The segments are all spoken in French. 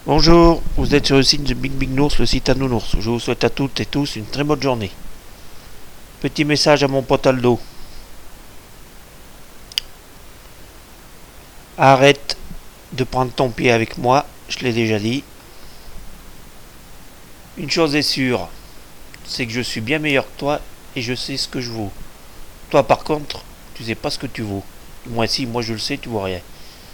Bonjour, vous êtes sur le site de Big Big Nours, le site à Nounours. Je vous souhaite à toutes et tous une très bonne journée. Petit message à mon pote Aldo. Arrête de prendre ton pied avec moi, je l'ai déjà dit. Une chose est sûre, c'est que je suis bien meilleur que toi et je sais ce que je vaux. Toi par contre, tu sais pas ce que tu vaux. Moi si, moi je le sais, tu vois rien.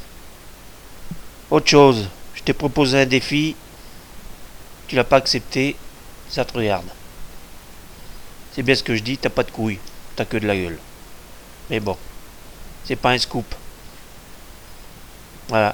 Autre chose, je t'ai proposé un défi, tu l'as pas accepté, ça te regarde. C'est bien ce que je dis, t'as pas de couilles, t'as que de la gueule. Mais bon, c'est pas un scoop. Voilà.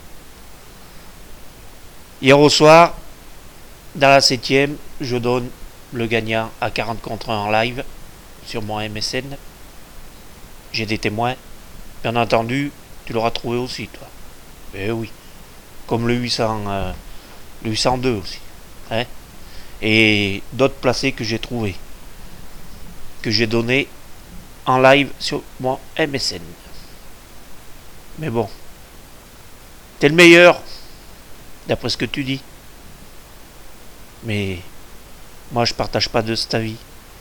Hier au soir, dans la 7ème, je donne le gagnant à 40 contre 1 en live sur mon MSN. J'ai des témoins. Bien entendu, tu l'auras trouvé aussi, toi. Eh oui. Comme le 802 aussi. Hein, et d'autres placés que j'ai trouvés. Que j'ai donné en live sur mon MSN. Mais bon. T'es le meilleur, d'après ce que tu dis. Mais moi, je partage pas de cet avis.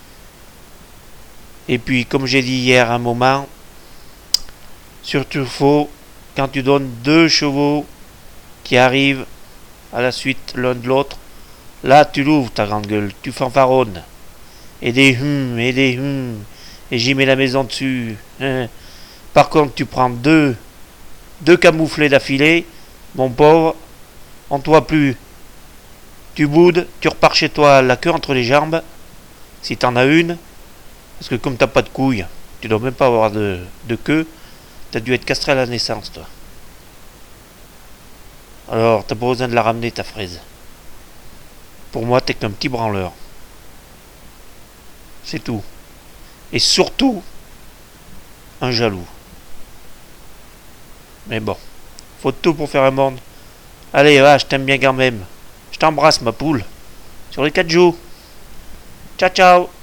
Et puis, comme j'ai dit hier à un moment, surtout faux quand tu donnes deux chevaux qui arrivent à la suite l'un de l'autre. Là, tu l'ouvres ta grande gueule, tu fanfaronnes. Et des et j'y mets la maison dessus. Par contre, tu prends deux camouflés d'affilée, mon pauvre, on te voit plus. Tu boudes, tu repars chez toi la queue entre les jambes, si t'en as une, parce que comme t'as pas de couilles, tu dois même pas avoir de queue, t'as dû être castré à la naissance, toi. Alors, t'as pas besoin de la ramener, ta fraise. Pour moi, t'es qu'un petit branleur. C'est tout. Et surtout, un jaloux. Mais bon, faut de tout pour faire un monde. Allez, va, je t'aime bien quand même. Je t'embrasse, ma poule. Sur les 4 jours. Ciao, ciao.